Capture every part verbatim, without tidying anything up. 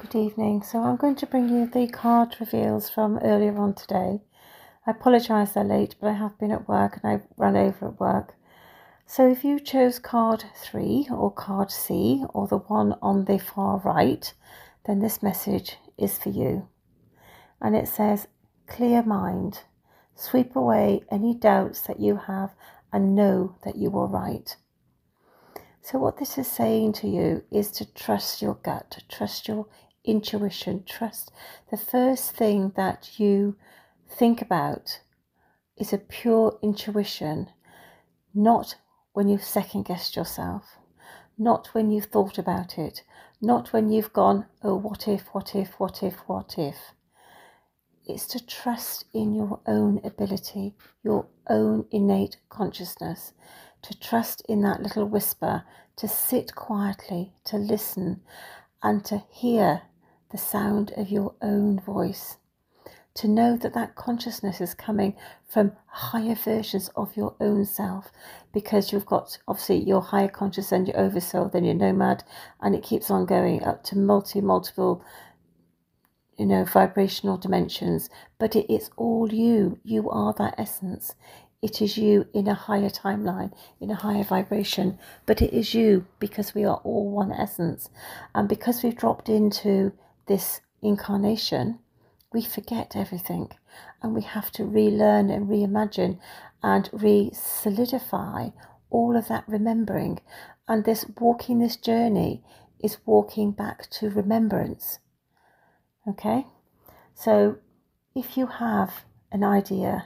Good evening. So I'm going to bring you the card reveals from earlier on today. I apologise they're late, but I have been at work and I've run over at work. So if you chose card three or card C or the one on the far right, then this message is for you. And it says, clear mind, sweep away any doubts that you have and know that you are right. So what this is saying to you is to trust your gut, to trust your intuition, trust the first thing that you think about is a pure intuition, not when you've second guessed yourself, not when you've thought about it, not when you've gone, oh, what if, what if, what if, what if. It's to trust in your own ability, your own innate consciousness, to trust in that little whisper, to sit quietly, to listen, and to hear the sound of your own voice. To know that that consciousness is coming from higher versions of your own self, because you've got obviously your higher conscious and your oversoul, then your nomad, and it keeps on going up to multi, multiple you know, vibrational dimensions, but it is all you. You are that essence. It is you in a higher timeline, in a higher vibration, but it is you because we are all one essence. And because we've dropped into this incarnation, we forget everything and we have to relearn and reimagine and re-solidify all of that remembering. And this walking this journey is walking back to remembrance. Okay, so if you have an idea,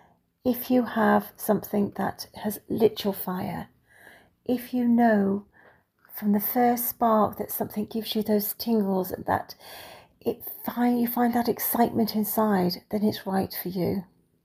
if you have something that has lit your fire, if you know from the first spark that something gives you those tingles and that it find you find that excitement inside, then it's right for you.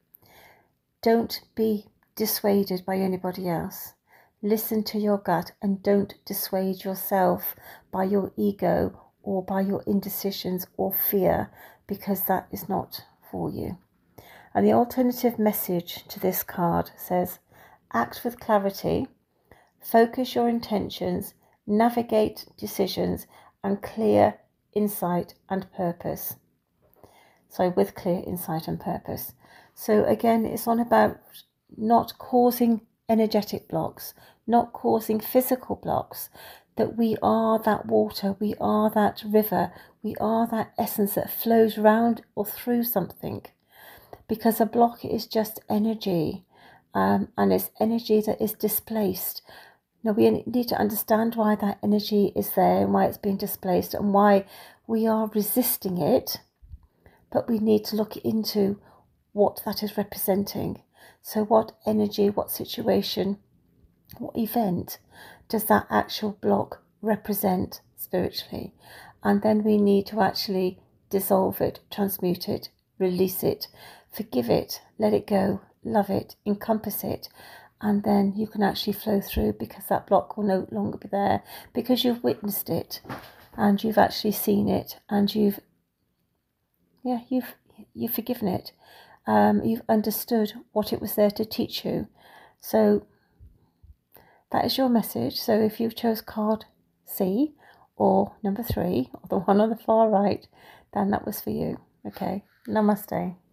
Don't be dissuaded by anybody else. Listen to your gut and don't dissuade yourself by your ego or by your indecisions or fear, because that is not for you. And the alternative message to this card says, act with clarity, focus your intentions, navigate decisions, and clear insight and purpose. So with clear insight and purpose. So again, it's on about not causing energetic blocks, not causing physical blocks, that we are that water, we are that river, we are that essence that flows around or through something. Because a block is just energy, um, and it's energy that is displaced. Now we need to understand why that energy is there and why it's being displaced and why we are resisting it, but we need to look into what that is representing. So what energy, what situation, what event does that actual block represent spiritually? And then we need to actually dissolve it, transmute it, release it, forgive it, let it go, love it, encompass it, and then you can actually flow through, because that block will no longer be there, because you've witnessed it and you've actually seen it and you've yeah you've you've forgiven it. Um, you've understood what it was there to teach you. So that is your message. So if you chose card C or number three or the one on the far right, then that was for you. Okay, namaste.